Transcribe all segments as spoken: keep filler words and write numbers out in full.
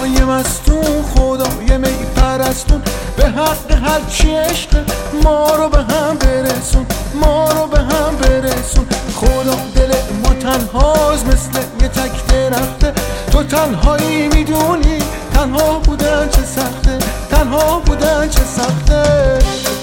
خدای مستون، خدای می پرستون، به حق هرچی عشق ما رو به هم برسون، ما رو به هم برسون. خدا دل ما تنهاست مثل یه تک درخته، تو تنهایی میدونی تنها بودن چه سخته، تنها بودن چه سخته.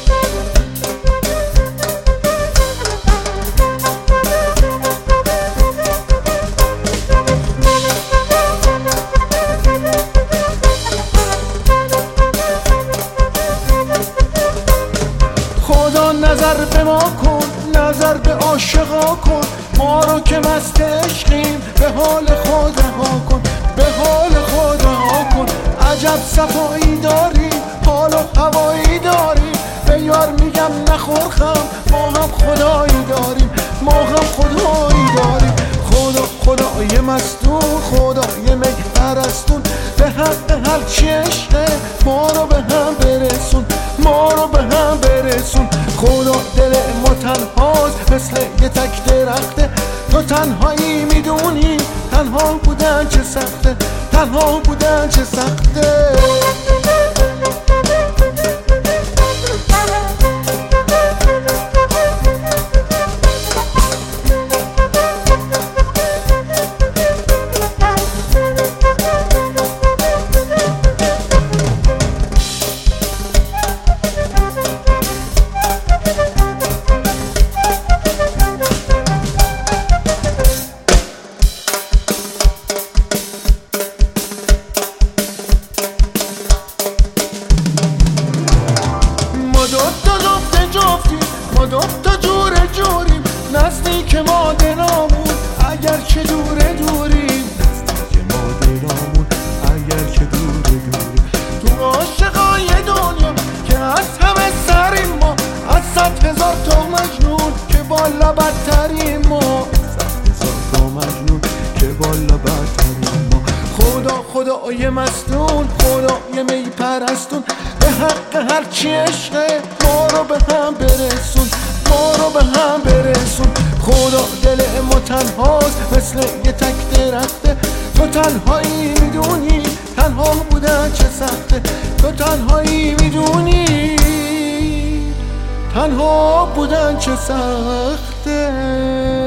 خدا نظر به ما کن، نظر به عاشقا کن، ما رو که مست عشقیم به حال خود رها کن، به حال خود رها کن. عجب صفایی داریم، حال و هوایی داریم، به یار میگم نخور خم، ما هم خدایی داریم، ما هم خدایی داریم. خدا خدای مستون، خدای می پرستون، به حق هرچی عشقه ما رو به هم برسون، ما رو به هم برسون. خدا دل ما تنهاست مثل یه تک درخته، تو تنهایی میدونی تنها بودن چه سخته، تنها بودن چه سخته. ما دوتا جور جوریم، نزدیک ما دلامون اگر چه دوره دوریم، نزدیک ما دلامون اگر چه دوره دوریم. تو عاشقای دنیا که از همه سریم ما، از صد هزار تا مجنون که بالا بدتریم ما، صد هزار تا مجنون که بالا بدتریم ما. خدا خدای مستون، خدای می پرستون، به حق هرچی عشقه ما رو به هم برسون، ما رو به هم برسون. خدا دل ما تنهاست مثل یه تک درخته، تو تنهایی میدونی تنها بودن چه سخته، تو تنهایی میدونی تنها بودن چه سخته.